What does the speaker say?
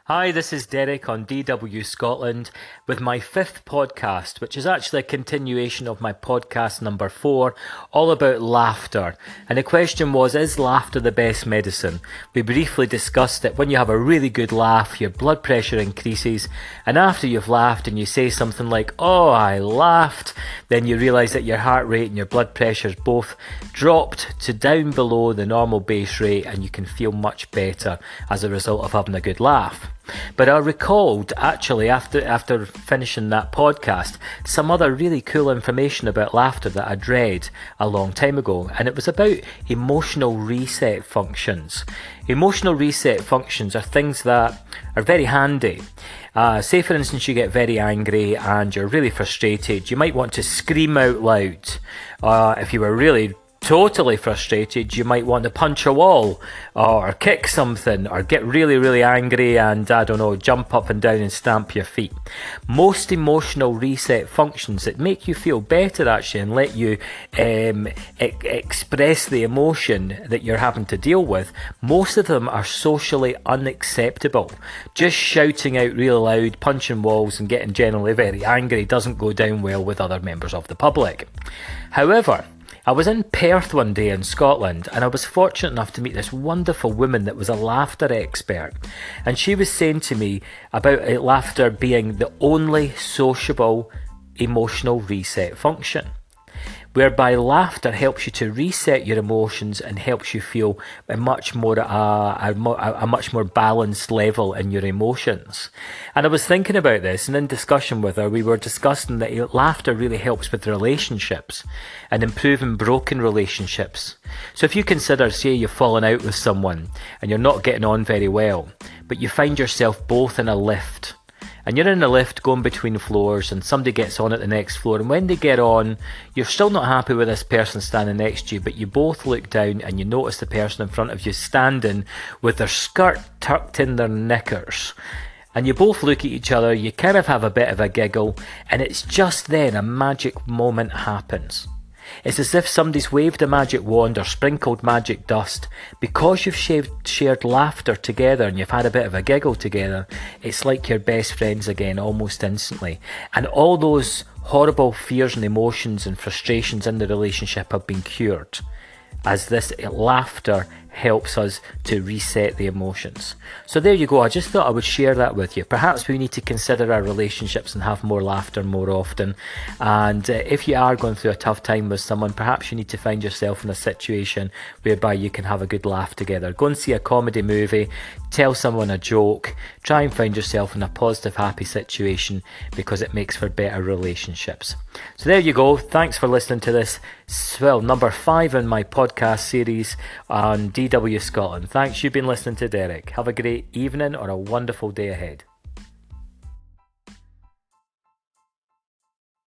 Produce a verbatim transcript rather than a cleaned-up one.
Hi, this is Derek on D W Scotland with my fifth podcast, which is actually a continuation of my podcast number four, all about laughter. And the question was, is laughter the best medicine? We briefly discussed that when you have a really good laugh, your blood pressure increases, and after you've laughed and you say something like, oh, I laughed, then you realise that your heart rate and your blood pressure both dropped to down below the normal base rate, and you can feel much better as a result of having a good laugh. But I recalled, actually, after after finishing that podcast, some other really cool information about laughter that I'd read a long time ago, and it was about emotional reset functions. Emotional reset functions are things that are very handy. Uh, say, for instance, you get very angry and you're really frustrated. You might want to scream out loud. Uh, if you were really totally frustrated, you might want to punch a wall or kick something or get really really angry and I don't know, jump up and down and stamp your feet. Most emotional reset functions that make you feel better actually and let you um, e- express the emotion that you're having to deal with, most of them are socially unacceptable. Just shouting out real loud, punching walls and getting generally very angry doesn't go down well with other members of the public. However, I was in Perth one day in Scotland and I was fortunate enough to meet this wonderful woman that was a laughter expert, and she was saying to me about uh, laughter being the only sociable emotional reset function, whereby laughter helps you to reset your emotions and helps you feel a much more uh, a, a much more balanced level in your emotions. And I was thinking about this, and in discussion with her, we were discussing that laughter really helps with relationships and improving broken relationships. So if you consider, say, you've fallen out with someone and you're not getting on very well, but you find yourself both in a lift, and you're in a lift going between floors and somebody gets on at the next floor, and when they get on, you're still not happy with this person standing next to you, but you both look down and you notice the person in front of you standing with their skirt tucked in their knickers. And you both look at each other, you kind of have a bit of a giggle, and it's just then a magic moment happens. It's as if somebody's waved a magic wand or sprinkled magic dust. Because you've shared, shared laughter together and you've had a bit of a giggle together, it's like you're best friends again almost instantly. And all those horrible fears and emotions and frustrations in the relationship have been cured, as this laughter helps us to reset the emotions. So there you go. I just thought I would share that with you. Perhaps we need to consider our relationships and have more laughter more often. And uh, if you are going through a tough time with someone, perhaps you need to find yourself in a situation whereby you can have a good laugh together. Go and see a comedy movie, tell someone a joke, try and find yourself in a positive, happy situation, because it makes for better relationships. So there you go. Thanks for listening to this, well, number five in my podcast series on D W Scotland. Thanks, you've been listening to Derek. Have a great evening or a wonderful day ahead.